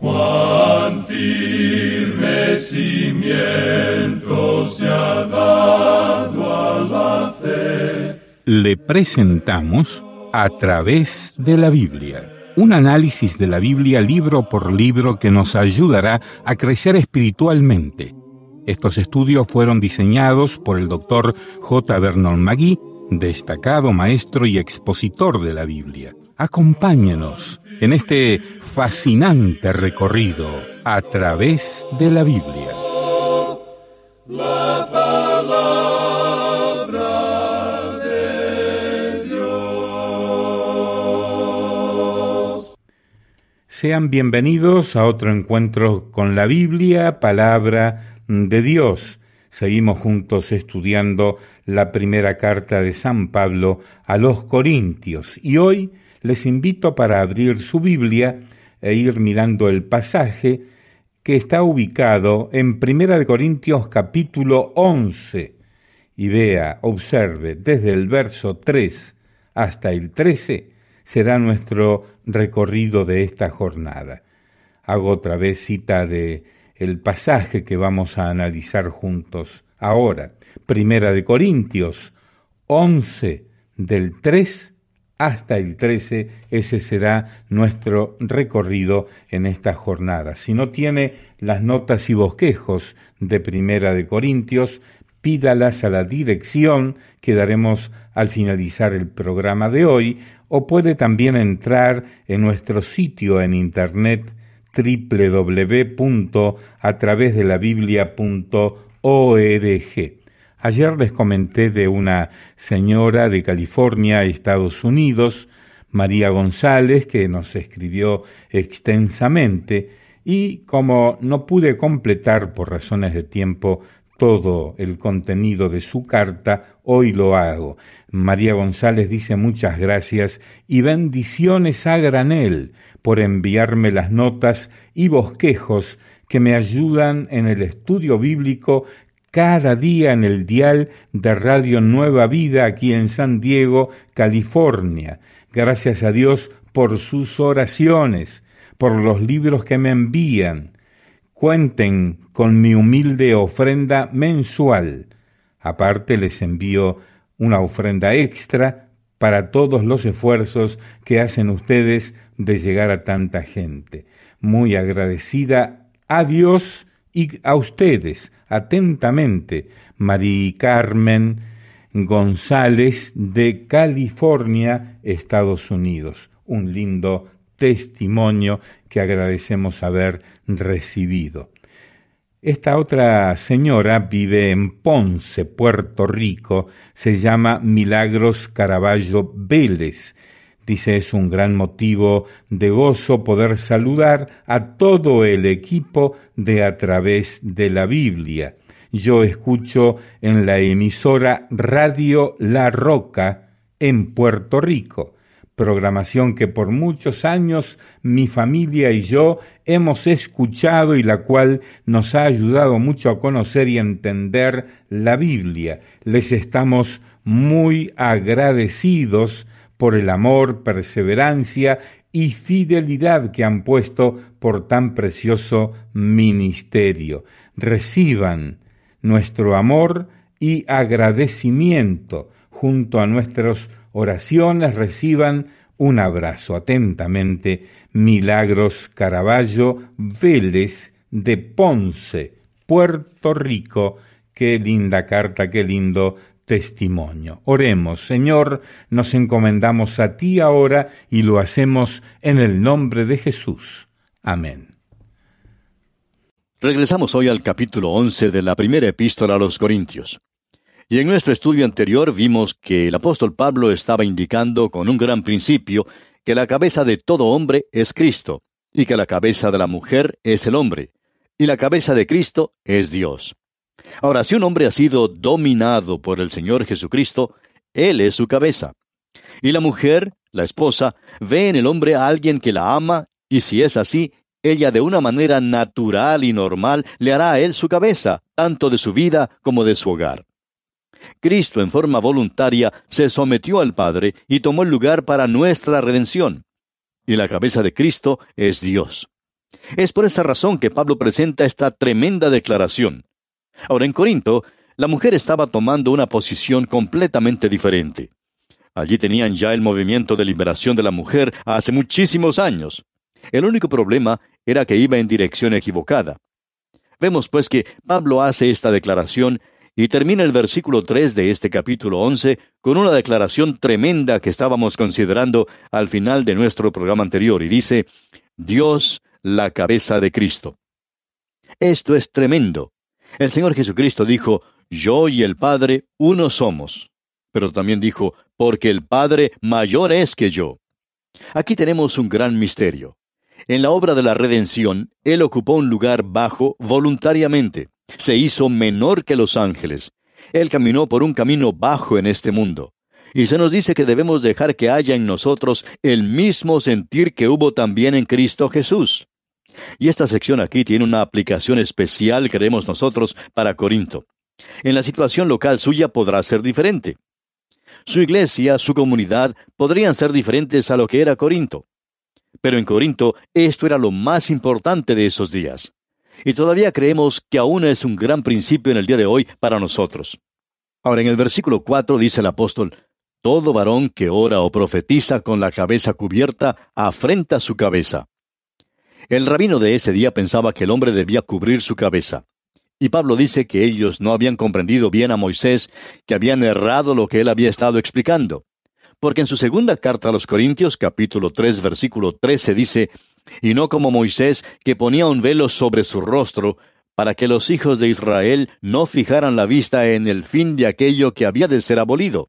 Cuán firme cimiento se ha dado a la fe. Le presentamos A través de la Biblia, un análisis de la Biblia libro por libro que nos ayudará a crecer espiritualmente. Estos estudios fueron diseñados por el Dr. J. Vernon McGee, destacado maestro y expositor de la Biblia. Acompáñenos en este fascinante recorrido a través de la Biblia. La palabra de Dios. Sean bienvenidos a otro encuentro con la Biblia, palabra de Dios. Seguimos juntos estudiando la primera carta de San Pablo a los Corintios y hoy les invito para abrir su Biblia e ir mirando el pasaje que está ubicado en 1 Corintios capítulo 11. Y vea, observe, desde el verso 3 hasta el 13 será nuestro recorrido de esta jornada. Hago otra vez cita de el pasaje que vamos a analizar juntos ahora. 1 Corintios 11, del 3 hasta el 13, ese será nuestro recorrido en esta jornada. Si no tiene las notas y bosquejos de 1 Corintios, pídalas a la dirección que daremos al finalizar el programa de hoy, o puede también entrar en nuestro sitio en internet www.atravesdelabiblia.org. Ayer les comenté de una señora de California, Estados Unidos, María González, que nos escribió extensamente, y como no pude completar por razones de tiempo todo el contenido de su carta, hoy lo hago. María González dice muchas gracias y bendiciones a granel por enviarme las notas y bosquejos que me ayudan en el estudio bíblico cada día en el dial de Radio Nueva Vida aquí en San Diego, California. Gracias a Dios por sus oraciones, por los libros que me envían. Cuenten con mi humilde ofrenda mensual. Aparte les envío una ofrenda extra para todos los esfuerzos que hacen ustedes de llegar a tanta gente. Muy agradecida a Dios y a ustedes, atentamente, Mari Carmen González de California, Estados Unidos. Un lindo testimonio que agradecemos haber recibido. Esta otra señora vive en Ponce, Puerto Rico, se llama Milagros Caraballo Vélez. Dice, es un gran motivo de gozo poder saludar a todo el equipo de A Través de la Biblia. Yo escucho en la emisora Radio La Roca en Puerto Rico, programación que por muchos años mi familia y yo hemos escuchado y la cual nos ha ayudado mucho a conocer y entender la Biblia. Les estamos muy agradecidos por el amor, perseverancia y fidelidad que han puesto por tan precioso ministerio. Reciban nuestro amor y agradecimiento. Junto a nuestras oraciones reciban un abrazo. Atentamente, Milagros Caraballo Vélez de Ponce, Puerto Rico. Qué linda carta, qué lindo testimonio. Oremos, Señor, nos encomendamos a ti ahora y lo hacemos en el nombre de Jesús. Amén. Regresamos hoy al capítulo 11 de la primera epístola a los Corintios. Y en nuestro estudio anterior vimos que el apóstol Pablo estaba indicando con un gran principio que la cabeza de todo hombre es Cristo, y que la cabeza de la mujer es el hombre, y la cabeza de Cristo es Dios. Ahora, si un hombre ha sido dominado por el Señor Jesucristo, Él es su cabeza. Y la mujer, la esposa, ve en el hombre a alguien que la ama, y si es así, ella de una manera natural y normal le hará a él su cabeza, tanto de su vida como de su hogar. Cristo en forma voluntaria se sometió al Padre y tomó el lugar para nuestra redención. Y la cabeza de Cristo es Dios. Es por esa razón que Pablo presenta esta tremenda declaración. Ahora, en Corinto, la mujer estaba tomando una posición completamente diferente. Allí tenían ya el movimiento de liberación de la mujer hace muchísimos años. El único problema era que iba en dirección equivocada. Vemos pues que Pablo hace esta declaración y termina el versículo 3 de este capítulo 11 con una declaración tremenda que estábamos considerando al final de nuestro programa anterior, y dice: Dios, la cabeza de Cristo. Esto es tremendo. El Señor Jesucristo dijo: yo y el Padre uno somos. Pero también dijo: porque el Padre mayor es que yo. Aquí tenemos un gran misterio. En la obra de la redención, Él ocupó un lugar bajo voluntariamente. Se hizo menor que los ángeles. Él caminó por un camino bajo en este mundo. Y se nos dice que debemos dejar que haya en nosotros el mismo sentir que hubo también en Cristo Jesús. Y esta sección aquí tiene una aplicación especial, creemos nosotros, para Corinto. En la situación local suya podrá ser diferente. Su iglesia, su comunidad, podrían ser diferentes a lo que era Corinto. Pero en Corinto, esto era lo más importante de esos días. Y todavía creemos que aún es un gran principio en el día de hoy para nosotros. Ahora, en el versículo 4 dice el apóstol: todo varón que ora o profetiza con la cabeza cubierta, afrenta su cabeza. El rabino de ese día pensaba que el hombre debía cubrir su cabeza. Y Pablo dice que ellos no habían comprendido bien a Moisés, que habían errado lo que él había estado explicando. Porque en su segunda carta a los Corintios, capítulo 3, versículo 13, dice: y no como Moisés, que ponía un velo sobre su rostro, para que los hijos de Israel no fijaran la vista en el fin de aquello que había de ser abolido.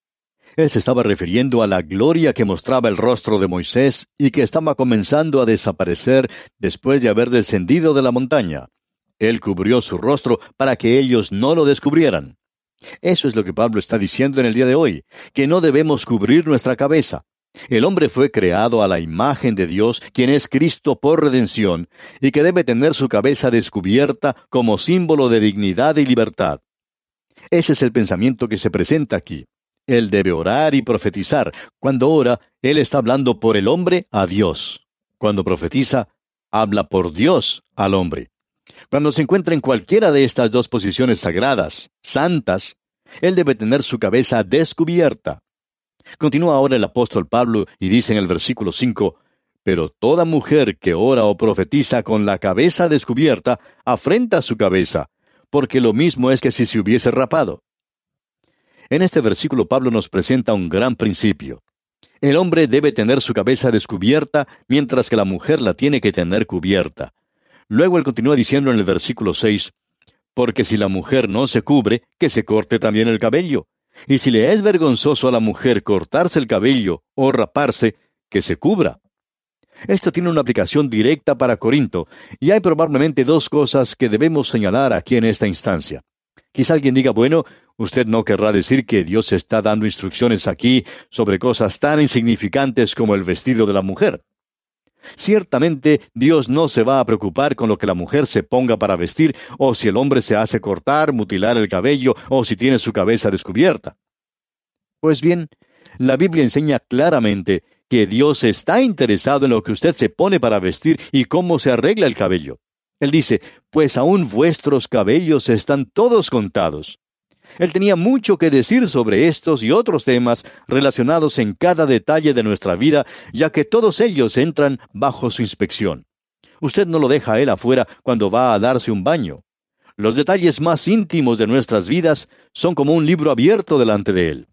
Él se estaba refiriendo a la gloria que mostraba el rostro de Moisés y que estaba comenzando a desaparecer después de haber descendido de la montaña. Él cubrió su rostro para que ellos no lo descubrieran. Eso es lo que Pablo está diciendo en el día de hoy, que no debemos cubrir nuestra cabeza. El hombre fue creado a la imagen de Dios, quien es Cristo por redención, y que debe tener su cabeza descubierta como símbolo de dignidad y libertad. Ese es el pensamiento que se presenta aquí. Él debe orar y profetizar. Cuando ora, él está hablando por el hombre a Dios. Cuando profetiza, habla por Dios al hombre. Cuando se encuentra en cualquiera de estas dos posiciones sagradas, santas, él debe tener su cabeza descubierta. Continúa ahora el apóstol Pablo y dice en el versículo 5, pero toda mujer que ora o profetiza con la cabeza descubierta, afrenta su cabeza, porque lo mismo es que si se hubiese rapado. En este versículo Pablo nos presenta un gran principio. El hombre debe tener su cabeza descubierta, mientras que la mujer la tiene que tener cubierta. Luego él continúa diciendo en el versículo 6, porque si la mujer no se cubre, que se corte también el cabello. Y si le es vergonzoso a la mujer cortarse el cabello o raparse, que se cubra. Esto tiene una aplicación directa para Corinto, y hay probablemente dos cosas que debemos señalar aquí en esta instancia. Quizá alguien diga, bueno, usted no querrá decir que Dios está dando instrucciones aquí sobre cosas tan insignificantes como el vestido de la mujer. Ciertamente, Dios no se va a preocupar con lo que la mujer se ponga para vestir, o si el hombre se hace cortar, mutilar el cabello, o si tiene su cabeza descubierta. Pues bien, la Biblia enseña claramente que Dios está interesado en lo que usted se pone para vestir y cómo se arregla el cabello. Él dice, pues aún vuestros cabellos están todos contados. Él tenía mucho que decir sobre estos y otros temas relacionados en cada detalle de nuestra vida, ya que todos ellos entran bajo su inspección. Usted no lo deja a él afuera cuando va a darse un baño. Los detalles más íntimos de nuestras vidas son como un libro abierto delante de él.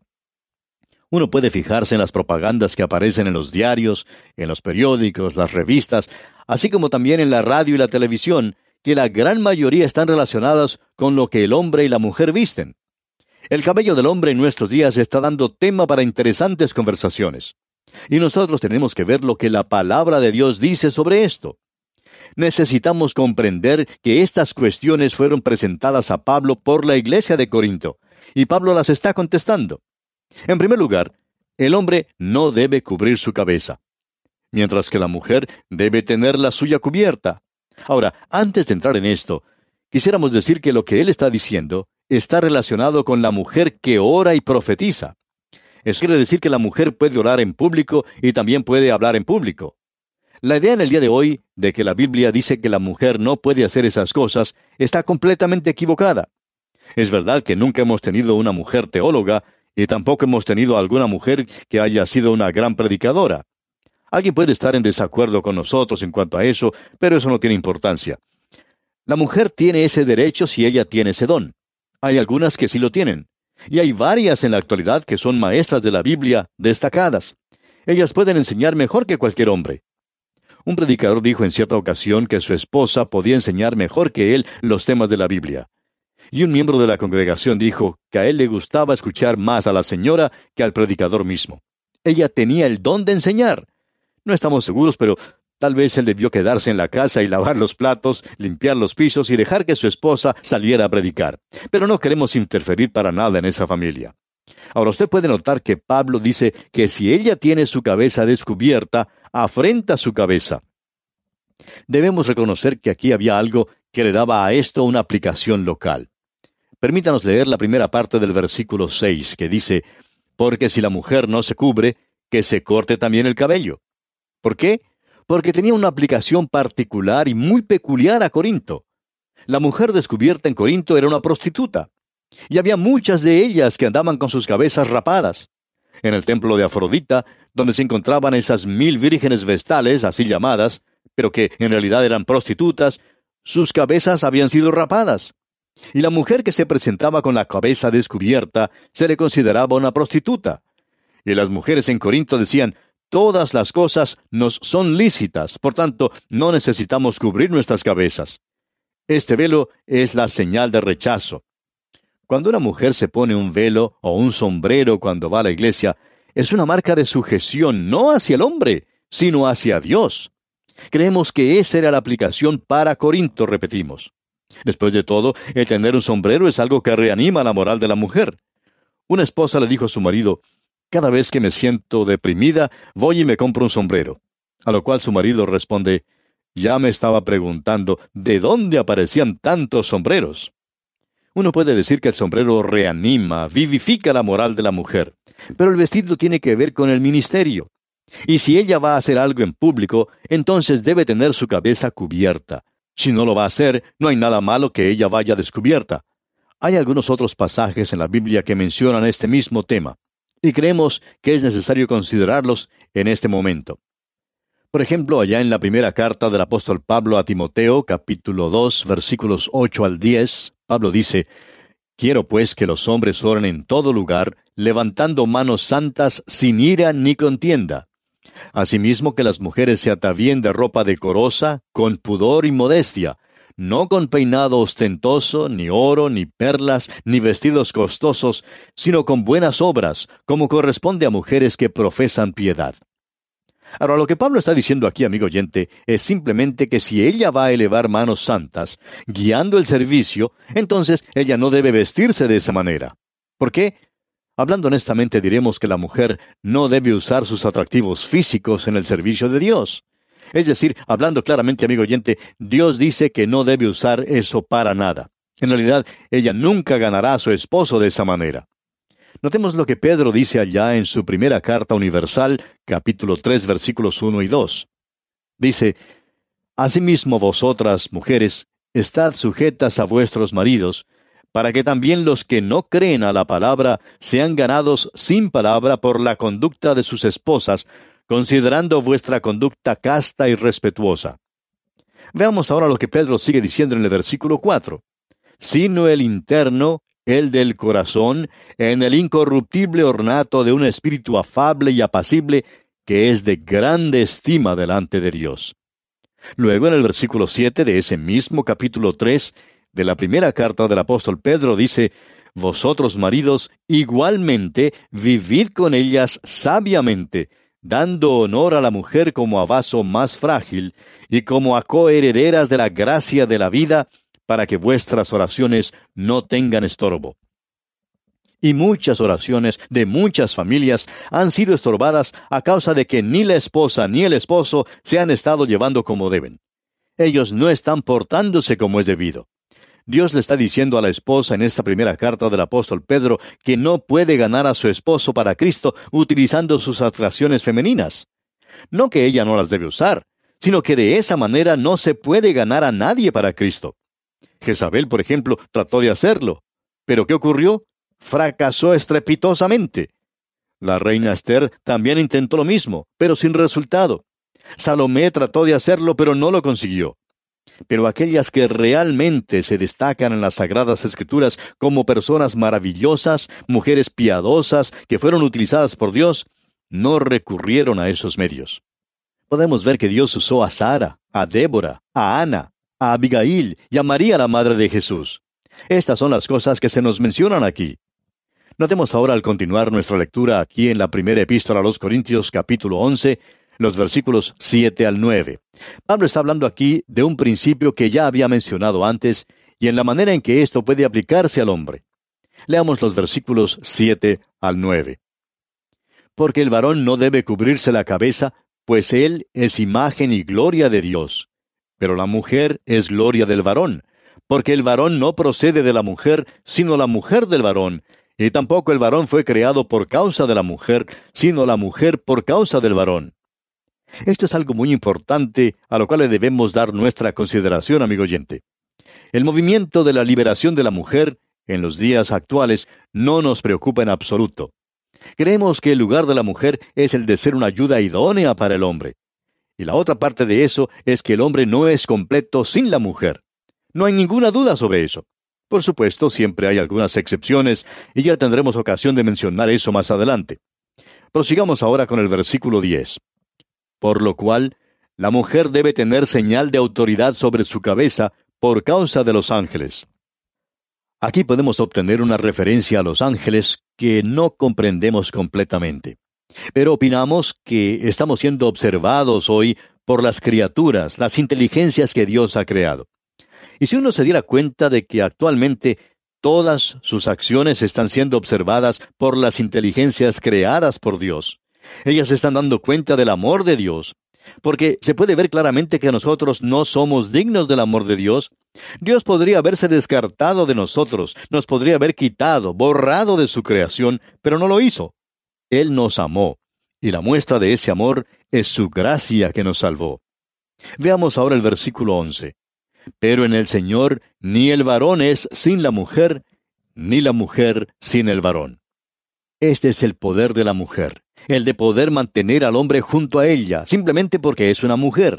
Uno puede fijarse en las propagandas que aparecen en los diarios, en los periódicos, las revistas, así como también en la radio y la televisión, que la gran mayoría están relacionadas con lo que el hombre y la mujer visten. El cabello del hombre en nuestros días está dando tema para interesantes conversaciones. Y nosotros tenemos que ver lo que la palabra de Dios dice sobre esto. Necesitamos comprender que estas cuestiones fueron presentadas a Pablo por la iglesia de Corinto, y Pablo las está contestando. En primer lugar, el hombre no debe cubrir su cabeza, mientras que la mujer debe tener la suya cubierta. Ahora, antes de entrar en esto, quisiéramos decir que lo que él está diciendo está relacionado con la mujer que ora y profetiza. Eso quiere decir que la mujer puede orar en público y también puede hablar en público. La idea en el día de hoy de que la Biblia dice que la mujer no puede hacer esas cosas está completamente equivocada. Es verdad que nunca hemos tenido una mujer teóloga y tampoco hemos tenido alguna mujer que haya sido una gran predicadora. Alguien puede estar en desacuerdo con nosotros en cuanto a eso, pero eso no tiene importancia. La mujer tiene ese derecho si ella tiene ese don. Hay algunas que sí lo tienen. Y hay varias en la actualidad que son maestras de la Biblia destacadas. Ellas pueden enseñar mejor que cualquier hombre. Un predicador dijo en cierta ocasión que su esposa podía enseñar mejor que él los temas de la Biblia. Y un miembro de la congregación dijo que a él le gustaba escuchar más a la señora que al predicador mismo. Ella tenía el don de enseñar. No estamos seguros, pero tal vez él debió quedarse en la casa y lavar los platos, limpiar los pisos y dejar que su esposa saliera a predicar. Pero no queremos interferir para nada en esa familia. Ahora usted puede notar que Pablo dice que si ella tiene su cabeza descubierta, afrenta su cabeza. Debemos reconocer que aquí había algo que le daba a esto una aplicación local. Permítanos leer la primera parte del versículo 6, que dice, «Porque si la mujer no se cubre, que se corte también el cabello». ¿Por qué? Porque tenía una aplicación particular y muy peculiar a Corinto. La mujer descubierta en Corinto era una prostituta. Y había muchas de ellas que andaban con sus cabezas rapadas. En el templo de Afrodita, donde se encontraban esas 1000 vírgenes vestales, así llamadas, pero que en realidad eran prostitutas, sus cabezas habían sido rapadas. Y la mujer que se presentaba con la cabeza descubierta se le consideraba una prostituta. Y las mujeres en Corinto decían, todas las cosas nos son lícitas, por tanto, no necesitamos cubrir nuestras cabezas. Este velo es la señal de rechazo. Cuando una mujer se pone un velo o un sombrero cuando va a la iglesia, es una marca de sujeción no hacia el hombre, sino hacia Dios. Creemos que esa era la aplicación para Corinto, repetimos. Después de todo, el tener un sombrero es algo que reanima la moral de la mujer. Una esposa le dijo a su marido, «Cada vez que me siento deprimida, voy y me compro un sombrero». A lo cual su marido responde, «Ya me estaba preguntando, ¿de dónde aparecían tantos sombreros?». Uno puede decir que el sombrero reanima, vivifica la moral de la mujer, pero el vestido tiene que ver con el ministerio. Y si ella va a hacer algo en público, entonces debe tener su cabeza cubierta. Si no lo va a hacer, no hay nada malo que ella vaya descubierta. Hay algunos otros pasajes en la Biblia que mencionan este mismo tema, y creemos que es necesario considerarlos en este momento. Por ejemplo, allá en la primera carta del apóstol Pablo a Timoteo, capítulo 2, versículos 8 al 10, Pablo dice, «Quiero pues que los hombres oren en todo lugar, levantando manos santas sin ira ni contienda. Asimismo que las mujeres se atavíen de ropa decorosa, con pudor y modestia, no con peinado ostentoso, ni oro, ni perlas, ni vestidos costosos, sino con buenas obras, como corresponde a mujeres que profesan piedad». Ahora, lo que Pablo está diciendo aquí, amigo oyente, es simplemente que si ella va a elevar manos santas, guiando el servicio, entonces ella no debe vestirse de esa manera. ¿Por qué? Hablando honestamente, diremos que la mujer no debe usar sus atractivos físicos en el servicio de Dios. Es decir, hablando claramente, amigo oyente, Dios dice que no debe usar eso para nada. En realidad, ella nunca ganará a su esposo de esa manera. Notemos lo que Pedro dice allá en su primera carta universal, capítulo 3, versículos 1 y 2. Dice, «Asimismo vosotras, mujeres, estad sujetas a vuestros maridos, para que también los que no creen a la palabra sean ganados sin palabra por la conducta de sus esposas, considerando vuestra conducta casta y respetuosa». Veamos ahora lo que Pedro sigue diciendo en el versículo 4. «Sino el interno, el del corazón, en el incorruptible ornato de un espíritu afable y apacible, que es de grande estima delante de Dios». Luego, en el versículo 7 de ese mismo capítulo 3 de la primera carta del apóstol Pedro dice, «Vosotros, maridos, igualmente vivid con ellas sabiamente, dando honor a la mujer como a vaso más frágil, y como a coherederas de la gracia de la vida, para que vuestras oraciones no tengan estorbo». Y muchas oraciones de muchas familias han sido estorbadas a causa de que ni la esposa ni el esposo se han estado llevando como deben. Ellos no están portándose como es debido. Dios le está diciendo a la esposa en esta primera carta del apóstol Pedro que no puede ganar a su esposo para Cristo utilizando sus atracciones femeninas. No que ella no las debe usar, sino que de esa manera no se puede ganar a nadie para Cristo. Jezabel, por ejemplo, trató de hacerlo. ¿Pero qué ocurrió? Fracasó estrepitosamente. La reina Esther también intentó lo mismo, pero sin resultado. Salomé trató de hacerlo, pero no lo consiguió. Pero aquellas que realmente se destacan en las Sagradas Escrituras como personas maravillosas, mujeres piadosas, que fueron utilizadas por Dios, no recurrieron a esos medios. Podemos ver que Dios usó a Sara, a Débora, a Ana, a Abigail y a María, la madre de Jesús. Estas son las cosas que se nos mencionan aquí. Notemos ahora al continuar nuestra lectura aquí en la primera epístola a los Corintios, capítulo 11, los versículos 7 al 9. Pablo está hablando aquí de un principio que ya había mencionado antes y en la manera en que esto puede aplicarse al hombre. Leamos los versículos 7 al 9. Porque el varón no debe cubrirse la cabeza, pues él es imagen y gloria de Dios. Pero la mujer es gloria del varón, porque el varón no procede de la mujer, sino la mujer del varón, y tampoco el varón fue creado por causa de la mujer, sino la mujer por causa del varón. Esto es algo muy importante a lo cual le debemos dar nuestra consideración, amigo oyente. El movimiento de la liberación de la mujer en los días actuales no nos preocupa en absoluto. Creemos que el lugar de la mujer es el de ser una ayuda idónea para el hombre. Y la otra parte de eso es que el hombre no es completo sin la mujer. No hay ninguna duda sobre eso. Por supuesto, siempre hay algunas excepciones, y ya tendremos ocasión de mencionar eso más adelante. Prosigamos ahora con el versículo 10. Por lo cual, la mujer debe tener señal de autoridad sobre su cabeza por causa de los ángeles. Aquí podemos obtener una referencia a los ángeles que no comprendemos completamente. Pero opinamos que estamos siendo observados hoy por las criaturas, las inteligencias que Dios ha creado. Y si uno se diera cuenta de que actualmente todas sus acciones están siendo observadas por las inteligencias creadas por Dios, ellas están dando cuenta del amor de Dios, porque se puede ver claramente que nosotros no somos dignos del amor de Dios. Dios podría haberse descartado de nosotros, nos podría haber quitado, borrado de su creación, pero no lo hizo. Él nos amó, y la muestra de ese amor es su gracia que nos salvó. Veamos ahora el versículo 11. Pero en el Señor ni el varón es sin la mujer, ni la mujer sin el varón. Este es el poder de la mujer, el de poder mantener al hombre junto a ella, simplemente porque es una mujer.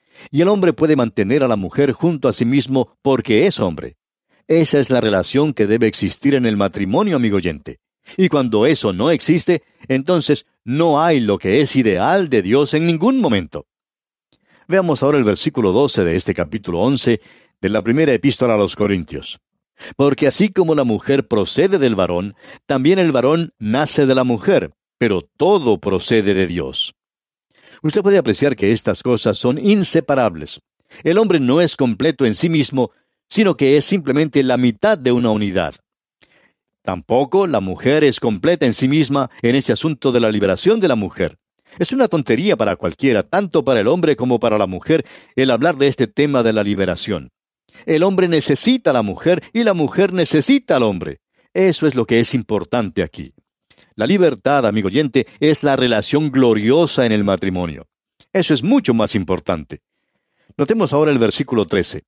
Y el hombre puede mantener a la mujer junto a sí mismo porque es hombre. Esa es la relación que debe existir en el matrimonio, amigo oyente. Y cuando eso no existe, entonces no hay lo que es ideal de Dios en ningún momento. Veamos ahora el versículo 12 de este capítulo 11 de la primera epístola a los Corintios. Porque así como la mujer procede del varón, también el varón nace de la mujer, pero todo procede de Dios. Usted puede apreciar que estas cosas son inseparables. El hombre no es completo en sí mismo, sino que es simplemente la mitad de una unidad. Tampoco la mujer es completa en sí misma en ese asunto de la liberación de la mujer. Es una tontería para cualquiera, tanto para el hombre como para la mujer, el hablar de este tema de la liberación. El hombre necesita a la mujer y la mujer necesita al hombre. Eso es lo que es importante aquí. La libertad, amigo oyente, es la relación gloriosa en el matrimonio. Eso es mucho más importante. Notemos ahora el versículo 13.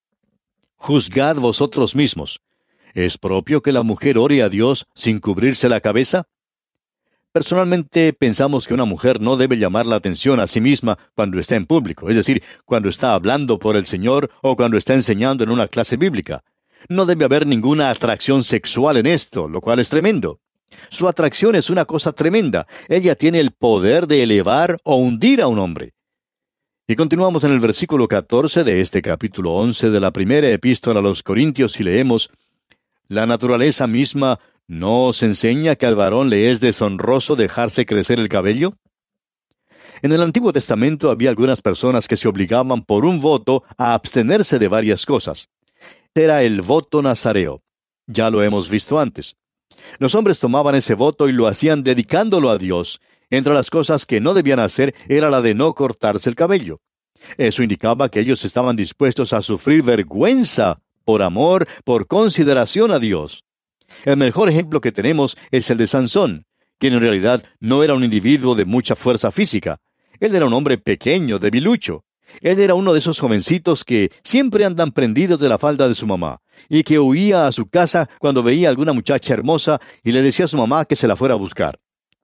Juzgad vosotros mismos. ¿Es propio que la mujer ore a Dios sin cubrirse la cabeza? Personalmente pensamos que una mujer no debe llamar la atención a sí misma cuando está en público, es decir, cuando está hablando por el Señor o cuando está enseñando en una clase bíblica. No debe haber ninguna atracción sexual en esto, lo cual es tremendo. Su atracción es una cosa tremenda. Ella tiene el poder de elevar o hundir a un hombre. Y continuamos en el versículo 14 de este capítulo 11 de la primera epístola a los Corintios y leemos: La naturaleza misma ¿no os enseña que al varón le es deshonroso dejarse crecer el cabello? En el Antiguo Testamento había algunas personas que se obligaban por un voto a abstenerse de varias cosas. Era el voto nazareo. Ya lo hemos visto antes. Los hombres tomaban ese voto y lo hacían dedicándolo a Dios. Entre las cosas que no debían hacer era la de no cortarse el cabello. Eso indicaba que ellos estaban dispuestos a sufrir vergüenza por amor, por consideración a Dios. El mejor ejemplo que tenemos es el de Sansón, quien en realidad no era un individuo de mucha fuerza física. Él era un hombre pequeño, debilucho. Él era uno de esos jovencitos que siempre andan prendidos de la falda de su mamá, y que huía a su casa cuando veía a alguna muchacha hermosa y le decía a su mamá que se la fuera a buscar.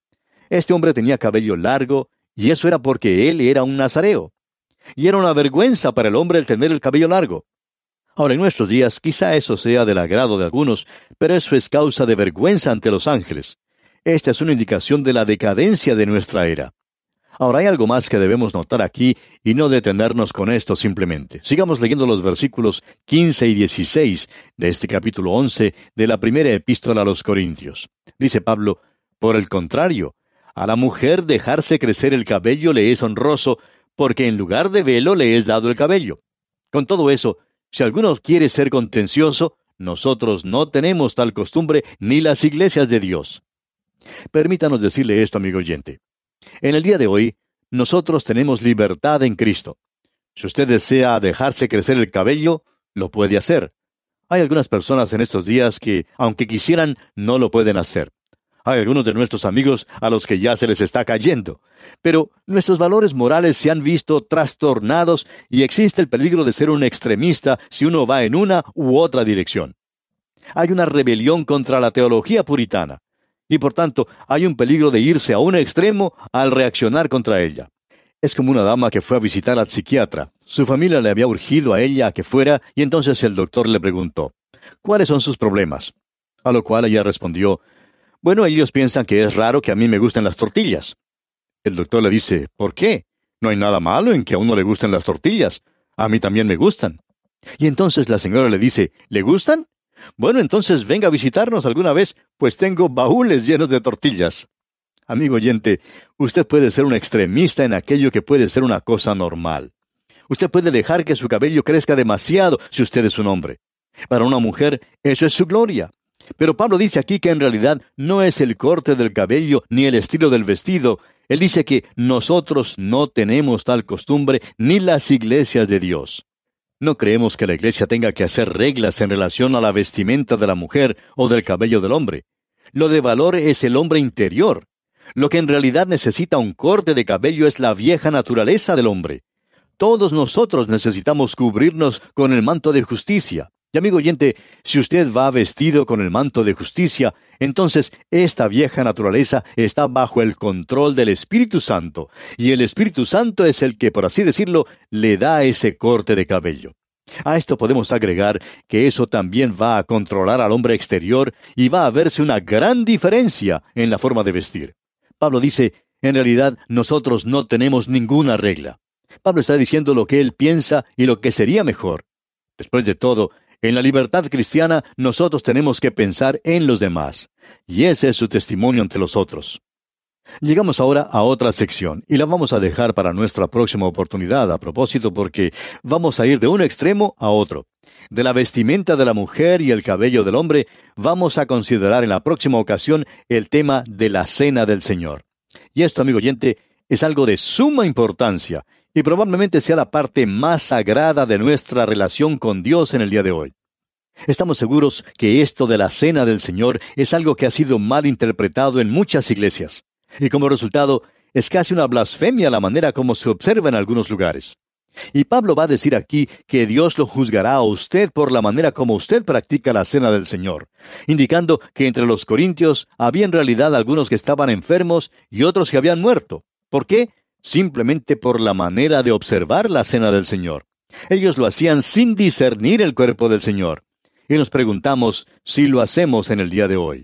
Este hombre tenía cabello largo, y eso era porque él era un nazareo. Y era una vergüenza para el hombre el tener el cabello largo. Ahora, en nuestros días, quizá eso sea del agrado de algunos, pero eso es causa de vergüenza ante los ángeles. Esta es una indicación de la decadencia de nuestra era. Ahora, hay algo más que debemos notar aquí y no detenernos con esto simplemente. Sigamos leyendo los versículos 15 y 16 de este capítulo 11 de la primera epístola a los Corintios. Dice Pablo, por el contrario, a la mujer dejarse crecer el cabello le es honroso, porque en lugar de velo le es dado el cabello. Con todo eso, si alguno quiere ser contencioso, nosotros no tenemos tal costumbre ni las iglesias de Dios. Permítanos decirle esto, amigo oyente. En el día de hoy, nosotros tenemos libertad en Cristo. Si usted desea dejarse crecer el cabello, lo puede hacer. Hay algunas personas en estos días que, aunque quisieran, no lo pueden hacer. Hay algunos de nuestros amigos a los que ya se les está cayendo. Pero nuestros valores morales se han visto trastornados y existe el peligro de ser un extremista si uno va en una u otra dirección. Hay una rebelión contra la teología puritana. Y por tanto, hay un peligro de irse a un extremo al reaccionar contra ella. Es como una dama que fue a visitar al psiquiatra. Su familia le había urgido a ella a que fuera, y entonces el doctor le preguntó, ¿cuáles son sus problemas? A lo cual ella respondió, bueno, ellos piensan que es raro que a mí me gusten las tortillas. El doctor le dice, ¿por qué? No hay nada malo en que a uno le gusten las tortillas. A mí también me gustan. Y entonces la señora le dice, ¿le gustan? Bueno, entonces venga a visitarnos alguna vez, pues tengo baúles llenos de tortillas. Amigo oyente, usted puede ser un extremista en aquello que puede ser una cosa normal. Usted puede dejar que su cabello crezca demasiado si usted es un hombre. Para una mujer, eso es su gloria. Pero Pablo dice aquí que en realidad no es el corte del cabello ni el estilo del vestido. Él dice que nosotros no tenemos tal costumbre ni las iglesias de Dios. No creemos que la iglesia tenga que hacer reglas en relación a la vestimenta de la mujer o del cabello del hombre. Lo de valor es el hombre interior. Lo que en realidad necesita un corte de cabello es la vieja naturaleza del hombre. Todos nosotros necesitamos cubrirnos con el manto de justicia. Y amigo oyente, si usted va vestido con el manto de justicia, entonces esta vieja naturaleza está bajo el control del Espíritu Santo, y el Espíritu Santo es el que, por así decirlo, le da ese corte de cabello. A esto podemos agregar que eso también va a controlar al hombre exterior y va a verse una gran diferencia en la forma de vestir. Pablo dice, en realidad nosotros no tenemos ninguna regla. Pablo está diciendo lo que él piensa y lo que sería mejor. Después de todo, en la libertad cristiana, nosotros tenemos que pensar en los demás. Y ese es su testimonio ante los otros. Llegamos ahora a otra sección, y la vamos a dejar para nuestra próxima oportunidad, a propósito, porque vamos a ir de un extremo a otro. De la vestimenta de la mujer y el cabello del hombre, vamos a considerar en la próxima ocasión el tema de la cena del Señor. Y esto, amigo oyente, es algo de suma importancia, y probablemente sea la parte más sagrada de nuestra relación con Dios en el día de hoy. Estamos seguros que esto de la cena del Señor es algo que ha sido mal interpretado en muchas iglesias, y como resultado es casi una blasfemia la manera como se observa en algunos lugares. Y Pablo va a decir aquí que Dios lo juzgará a usted por la manera como usted practica la cena del Señor, indicando que entre los corintios había en realidad algunos que estaban enfermos y otros que habían muerto. ¿Por qué? Simplemente por la manera de observar la cena del Señor. Ellos lo hacían sin discernir el cuerpo del Señor. Y nos preguntamos si lo hacemos en el día de hoy.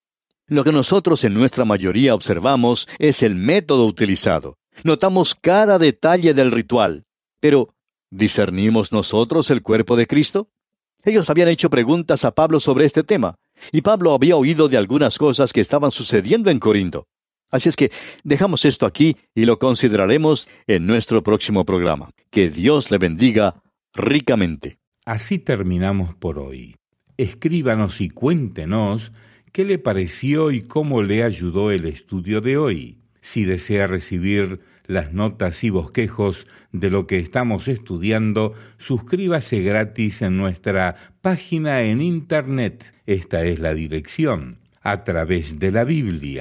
Lo que nosotros en nuestra mayoría observamos es el método utilizado. Notamos cada detalle del ritual. Pero, ¿discernimos nosotros el cuerpo de Cristo? Ellos habían hecho preguntas a Pablo sobre este tema, y Pablo había oído de algunas cosas que estaban sucediendo en Corinto. Así es que dejamos esto aquí y lo consideraremos en nuestro próximo programa. Que Dios le bendiga ricamente. Así terminamos por hoy. Escríbanos y cuéntenos qué le pareció y cómo le ayudó el estudio de hoy. Si desea recibir las notas y bosquejos de lo que estamos estudiando, suscríbase gratis en nuestra página en internet. Esta es la dirección: a través de la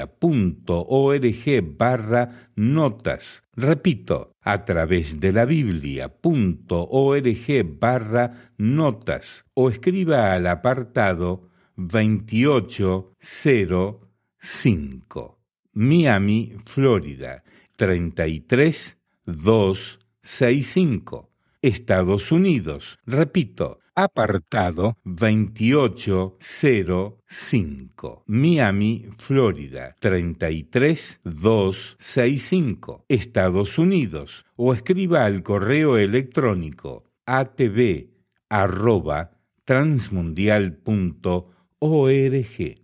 Biblia.org/notas. Repito, a través de la Biblia.org/notas o escriba al apartado 2805, Miami, Florida 33265, Estados Unidos. Repito, apartado 2805, Miami, Florida 33265, Estados Unidos, o escriba al correo electrónico atv@transmundial.org,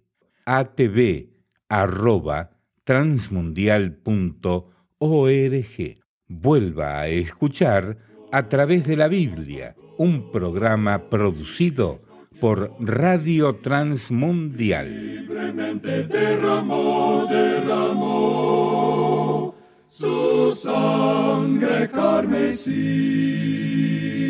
atv@transmundial.org. Vuelva a escuchar A través de la Biblia, un programa producido por Radio Transmundial. Libremente derramó su sangre carmesí.